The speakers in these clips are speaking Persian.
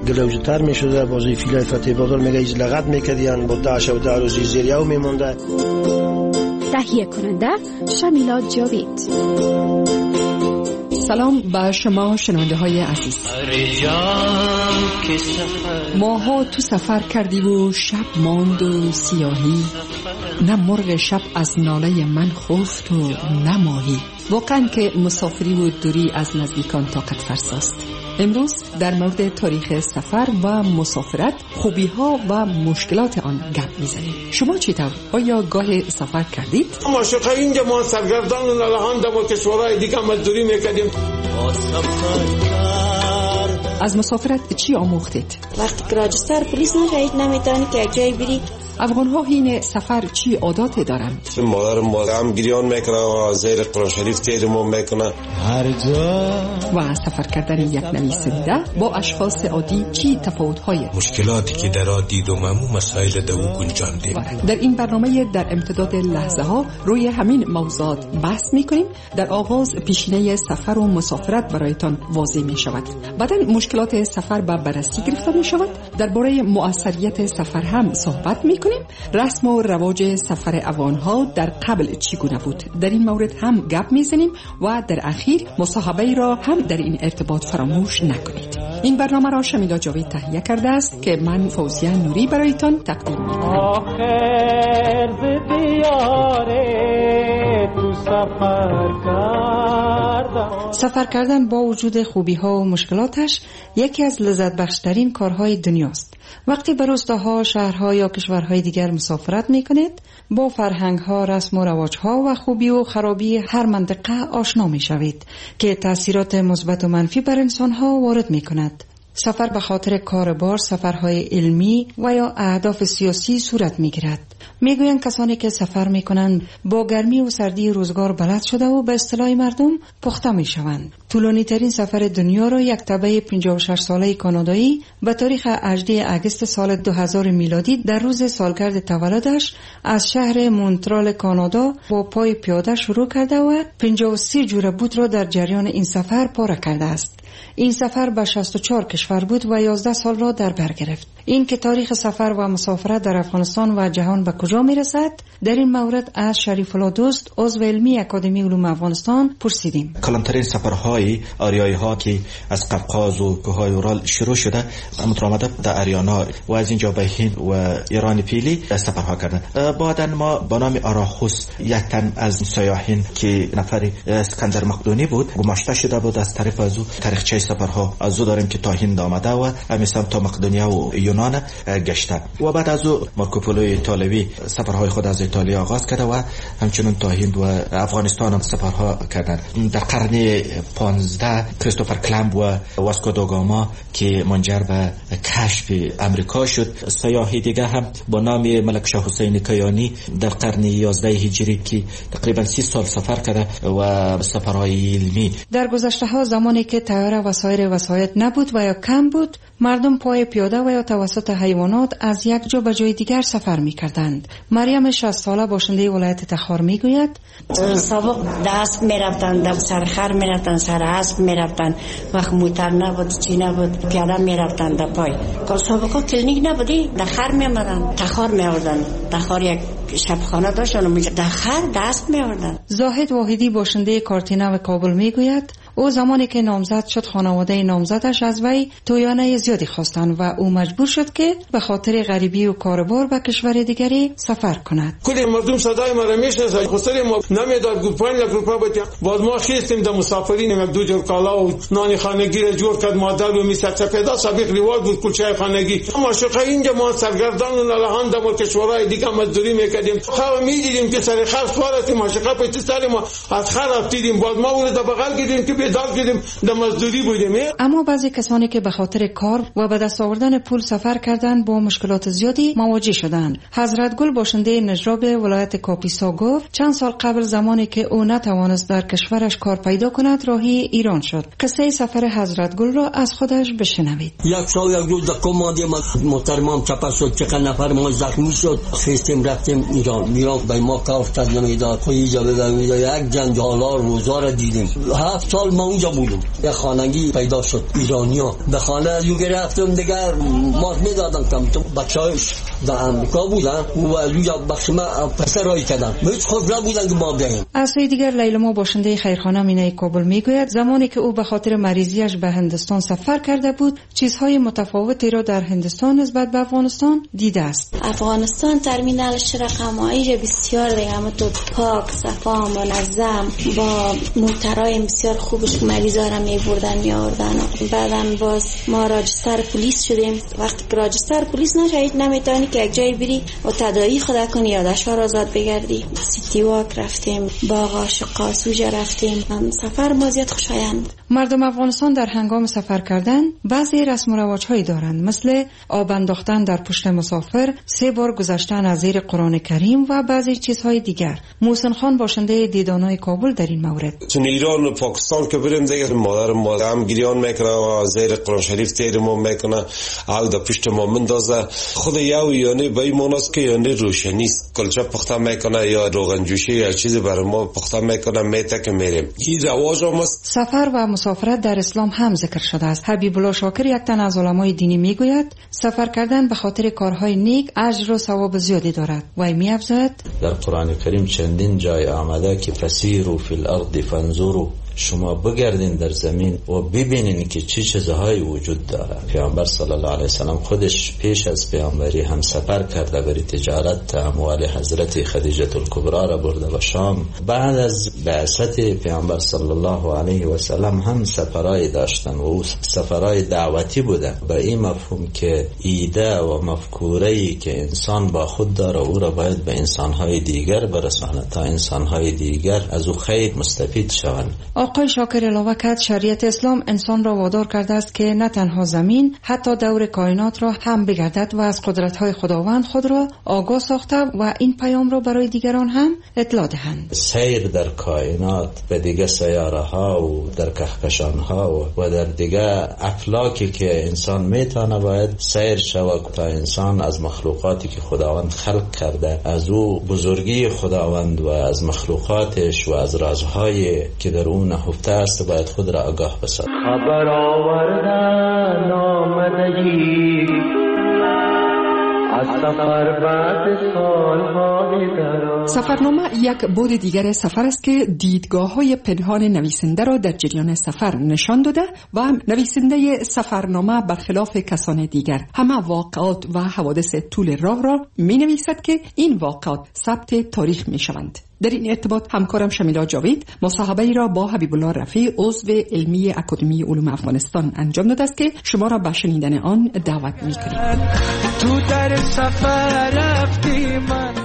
گلوجتر میشده. بازی فیلای فتح بادال میگه ایز لغت میکردیان با 10 و 10 روزی زیریو میمونده. تهیه کننده شمیلا جاوید. سلام به شما شنونده های عزیز. ماها تو سفر کردی و شب ماند و سیاهی، نه مرغ شب از ناله من خفت و نه ماهی. واقعا که مسافری و دوری از نزدیکان طاقت فرساست. امروز در مورد تاریخ سفر و مسافرت، خوبی ها و مشکلات آن گپ میزنیم. شما چطور؟ آیا گاه سفر کردید؟ ما شقه اینجا ما سرگردان و نلهان در کشورهای دیگه مزدوری میکردیم. از مسافرت چی آموختید؟ وقتی که راجستر پلیس نشید نمیتونی که یک جای بری. افغان ها این سفر چی عاداتی دارند؟ مادرم هم گریان میکنه و زیر قرآن شریف تیرمون میکنه. و سفر کردن یک نویسنده با اشخاص عادی چی تفاوت‌های؟ مشکلاتی که در عادی و معمول مسائل دو گنجانده. در این برنامه در امتداد لحظه ها روی همین موضوعات بحث میکنیم. در آغاز پیشینه سفر و مسافرت برایتان واضح می شود. بعد مشکلات سفر به بررسی گرفته می شود. درباره مؤثریت سفر هم صحبت میکنیم. رسم و رواج سفر افغان‌ها در قبل چگونه بود، در این مورد هم گپ میزنیم و در اخیر مصاحبه را هم در این ارتباط فراموش نکنید. این برنامه را شمیلا جاوید تهیه کرده است که من فوزیه نوری برایتان تقدیم میکنم. سفر کردن با وجود خوبی ها و مشکلاتش یکی از لذت بخشترین کارهای دنیاست. وقتی به روستاها، شهرها یا کشورهای دیگر مسافرت میکنید، با فرهنگ ها، رسم و رواج ها و خوبی و خرابی هر منطقه آشنا میشوید که تأثیرات مثبت و منفی بر انسان ها وارد میکند. سفر به خاطر کاربار، سفرهای علمی و یا اهداف سیاسی صورت میگیرد. میگویند کسانی که سفر میکنند با گرمی و سردی روزگار بلد شده و به اصطلاح مردم پخته میشوند. طولانی ترین سفر دنیا را یک تبع 56 ساله کانادایی به تاریخ 18 اگست سال 2000 میلادی در روز سالگرد تولدش از شهر مونترال کانادا با پای پیاده شروع کرده و 53 جوره بود را در جریان این سفر پاره کرده است. این سفر به 64 کشور بود و 11 سال را در بر گرفت. این که تاریخ سفر و مسافرت در افغانستان و جهان به کجا میرسد، در این مورد از شریف الله دوست، عضو علمی اکادمی علوم افغانستان پرسیدیم. کلانترین سفرهای آریایی ها که از قفقاز و کوههای اورال شروع شده، مترامده در اریانا و از اینجا به هند و ایران فعلی سفرها کردند. بعداً ما به نام آراخوس یک تن از سیاحین که نفر اسکندر مقدونی بود گماشته شده بود از طرف از او. تاریخچه سفرها از او داریم که تا هند آمده و مثلا تا مقدونیا و یونان گشته و بعد از او مارکوپولو ایتالیایی سفرهای خود از ایتالیا آغاز کرده و همچنین تا هند و افغانستان هم سفرها کردند. در قرن 15 کریستوفر کلمب و واسکو دا گاما که منجر به کشف امریکا شد. سیاحی دیگه هم با نام ملک شاه حسین کیانی در قرن 11 هجری که تقریبا 30 سال سفر کرده و سفرهای علمی. در گذشته ها زمانی که طیاره و سایر وسایط نبود و یا کم بود، مردم پای پیاده و یا توسط حیوانات از یک جا به جای دیگر سفر می کردند. مریم 60 ساله باشنده ولایت تخار می گوید سابق دست می رفتن، در سر خر می رفتن، سر اسب می رفتن، وقت موتر نبود، چی نبود، پیاده می رفتن در پای. سابقا کلینیک نبودی، در خر می آمدن، تخار می آوردن. تخار یک شبخانه داشتن و در خر دست می آوردن. زاهد واحدی باشنده کارتینا و کابل می گوید او زمانی که نامزد شد خانواده نامزدش از وی تویانه زیادی خواستند و او مجبور شد که به خاطر غریبی و کاربار به کشور دیگری سفر کند. کلی مردم صدای ما را میشناسند. خسر ما نمیداد گفت 5 لک روپیه بدیم. باز ما خواستیم در مسافرین یک دو جور کالا و نان خانگی را جور کرد. مادر و میسر سپیدا سابق رواج بود کلچه خانگی. ما شقه اینجا ما سرگردان و نلهان در کشورهای دیگه مزدوری میکردیم. خو میدیدیم که سر خر سوارتیم ما شقه پشت سر ما از خر افتیدیم. باز ما ولد بغل گیریم که بیدار گیریم در مزدوری بودیم. اما بعضی کسانی که به خاطر کار و به دست آوردن پول سفر کردند با مشکلات زیادی مواجه شدند. حضرت گل باشنده نجراب ولایت کاپیسا گفت چند سال قبل زمانی که او نتوانست در کشورش کار پیدا کند راهی ایران شد. قصه سفر حضرت گل را از خودش بشنوید. یک سال یک روز کماندی محترمم چپا شد، چند نفر ما زخمی شد، خواستیم رفتیم ایران به ما کار افتاد نمیداد، خو اینجا ببینید یک جنجالا روزا را دیدیم. 7 سال ما اونجا بودیم. یه خانگی پیدا شد ایرانیا، به خانه از اونجا رفتم دیگه ماست میدادم تو بچه‌هاش در امریکا بودن و اونجا بخش ما پسرایی کردن هیچ خوب نبودن که ما بیاییم. از سوی دیگر لیلما باشنده خیرخانه مینای کابل میگوید زمانی که او به خاطر مریضیش به هندوستان سفر کرده بود چیزهای متفاوتی را در هندوستان نسبت به افغانستان دیده است. افغانستان ترمینالش رقمایی بسیار دیگه تو پاک صفا منظم با موترهای بسیار خوبش مریضا را میبردن میآوردن. بعدن باز ما راجستر پلیس شدیم. وقتی که راجستر پلیس نشید نمیتونی که یک جای بری و تداعی خدا کنی یادش را آزاد بگردی. سیتی واک رفتیم، باغ عاشق سوژه رفتیم. سفر ما زیاد خوشایند. مردم افغانستان در هنگام سفر کردن بعضی رسم و رواج‌هایی دارند، مثل آب انداختن در پشت مسافر، 3 بار گذشتن از زیر قرآن کریم و بعضی چیزهای دیگر. محسن خان باشنده دیدانای کابل در این مورد: چون ایران و پاکستان که بریم دیگه مادر ما هم گریان میکنه و زیر قرآن شریف تیر ما میکنه، آل در پشت ما مندازه. خود یعنی به این معناست که یعنی روشنی است، کلچه پخته میکنه یا روغن جوشی یا چیزی برای ما پخته میکنه میته که میریم. این رواج هم است. سفر و مسافرت در اسلام هم ذکر شده است. حبیب الله شاکر یک تن از علمای دینی میگوید سفر کردن به خاطر کارهای نیک اجر و ثواب زیادی دارد و می‌افزاید در قرآن کریم چندین جای آمده که فسیروا فی الارض فانظروا، شما بگردین در زمین و ببینین که چه چیزهایی وجود داره. پیامبر صلی الله علیه وسلم خودش پیش از پیامبری هم سفر کرده برای تجارت، اموال حضرت خدیجه الکبری را برده و شام. بعد از بعثت پیامبر صلی الله علیه وسلم هم سفرهای داشتن و او سفرهای دعوتی بوده، به این مفهوم که ایده و مفکوره‌ای که انسان با خود داره او را باید به انسانهای دیگر برسانه تا انسانهای دیگر از او خیر مستفید شوند. آقای شاکر علاوه کرد شریعت اسلام انسان را وادار کرده است که نه تنها زمین حتی دور کائنات را هم بگردد و از قدرت‌های خداوند خود را آگاه ساخته و این پیام را برای دیگران هم اطلاع دهند. سیر در کائنات به دیگه سیاره ها و در کهکشان ها و در دیگه افلاکی که انسان میتونه باید سیر شود تا انسان از مخلوقاتی که خداوند خلق کرده از او بزرگی خداوند و از مخلوقاتش و از رازهایی که در اون نهفته است باید خود را آگاه بسازد. خبر آوردن آمدگی از سفر بعد سالهای دراز. سفرنامه یک بعد دیگر سفر است که دیدگاه‌های پنهان نویسنده را در جریان سفر نشان داده و نویسنده سفرنامه برخلاف کسان دیگر همه واقعات و حوادث طول راه را می‌نویسد که این واقعات ثبت تاریخ می‌شوند. در این ارتباط همکارم شمیلا جاوید مصاحبه‌ای را با حبیب الله رفیع عضو علمی اکادمی علوم افغانستان انجام داده است که شما را به شنیدن آن دعوت می‌کنیم. تو در سفر رفتیم.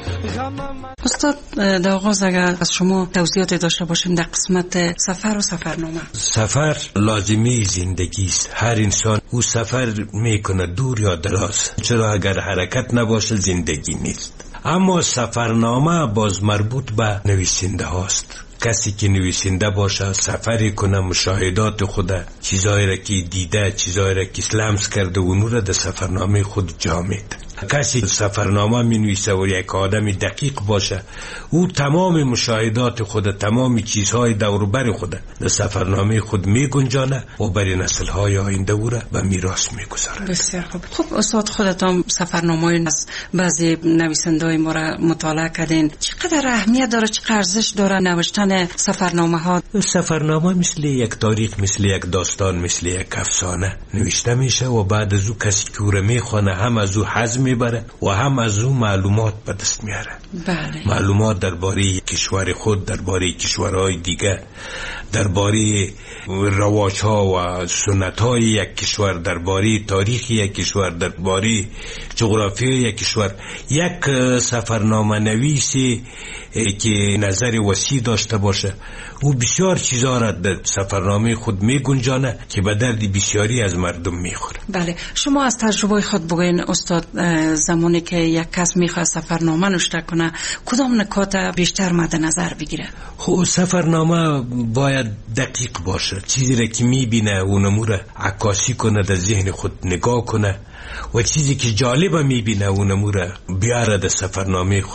استاد در آغاز اگر از شما توضیحاتی داشته باشیم در قسمت سفر و سفرنامه. سفر لازمی زندگی است. هر انسان او سفر میکنه دور یا دراز، چرا اگر حرکت نباشه زندگی نیست. اما سفرنامه باز مربوط به نویسنده هاست. کسی که نویسنده باشه سفری کنه، مشاهدات خود، چیزایی را که دیده، چیزایی را که لمس کرده اونو را در سفرنامه خود جا میده. کسی سفرنامه می نویسه و یک آدم دقیق باشه، او تمام مشاهدات خود، تمام چیزهای دور و بر خود در سفرنامه خود می گنجانه و برای نسل‌های آینده او را به میراث می گذاره. بسیار خوب. خب استاد خودتان سفرنامه‌ای از بعضی نویسنده‌های ما را مطالعه کردین، چقدر اهمیت داره، چقدر ارزش داره نوشتن سفرنامه‌ها؟ سفرنامه مثل یک تاریخ، مثل یک داستان، مثل یک افسانه نوشته میشه و بعد از او کسی که او را میخونه هم از او حظ میبره و هم از او معلومات به دست میاره. بله. معلومات درباره کشور خود، درباره کشورهای دیگه، درباره رواج‌ها و سنت‌های یک کشور، درباره تاریخ یک کشور، درباره جغرافیای یک کشور. یک سفرنامه نویسی که نظر وسیع داشته باشه او بسیار چیزا را در سفرنامه خود می گنجانه که به درد بسیاری از مردم میخوره. بله، شما از تجربه خود بگوین استاد، زمانی که یک کس میخواد سفرنامه نوشته کنه کدام نکات بیشتر مد نظر بگیره؟ خب سفرنامه باید دقیق باشه، چیزی را که میبینه اونمو را عکاسی کنه، در ذهن خود نگاه کنه و چیزی که جالبه میبینه اونمو را بیاره در سفرنامه خود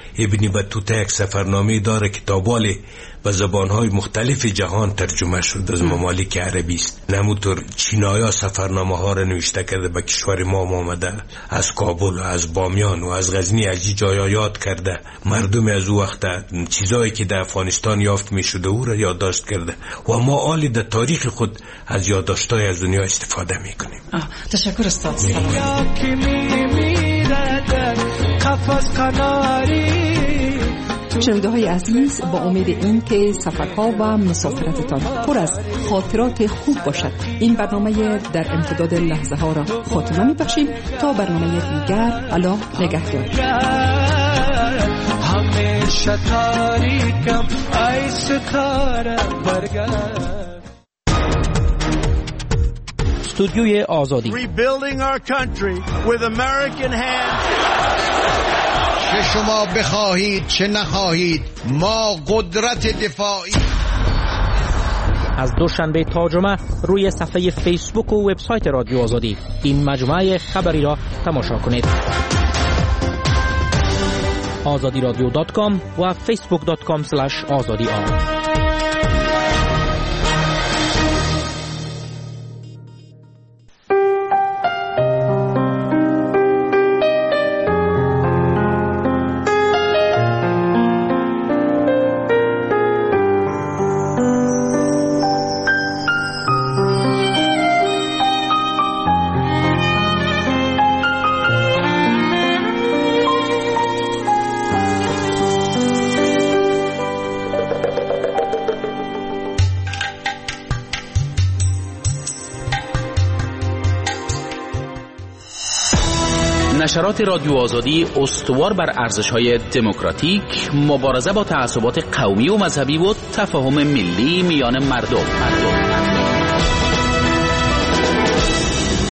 ابن بطوطه یک سفرنامه داره که تاباله به زبانهای مختلف جهان ترجمه شد از ممالک عربی است. نمونطور چینایا سفرنامه ها را نوشته کرده به کشور ما آمده، از کابل و از بامیان و از غزنی از جایا یاد کرده، مردم از او وقت چیزایی که در افغانستان یافت می شده او را یادداشت کرده و ما آلی در تاریخ خود از یادداشت‌های از دنیا استفاده می کنیم. تشکر استاد. شنونده های عزیز، با امید این که سفرها و مسافرتتان پر از خاطرات خوب باشد، این برنامه در امتداد لحظه ها را خاتمه می بخشیم. تا برنامه دیگر، الله نگهدار. همیشه تاریکم ای ستاره برگرد. استودیوی آزادی. Rebuilding our country with American hands. چه شما بخواهید چه نخواهید، ما قدرت دفاعی. از دوشنبه تا جمعه روی صفحه فیسبوک و وبسایت رادیو آزادی این مجموعه خبری را تماشا کنید. azadiradio.com و facebook.com/azadi. نشرات رادیو آزادی استوار بر ارزش‌های دموکراتیک، مبارزه با تعصبات قومی و مذهبی و تفاهم ملی میان مردم.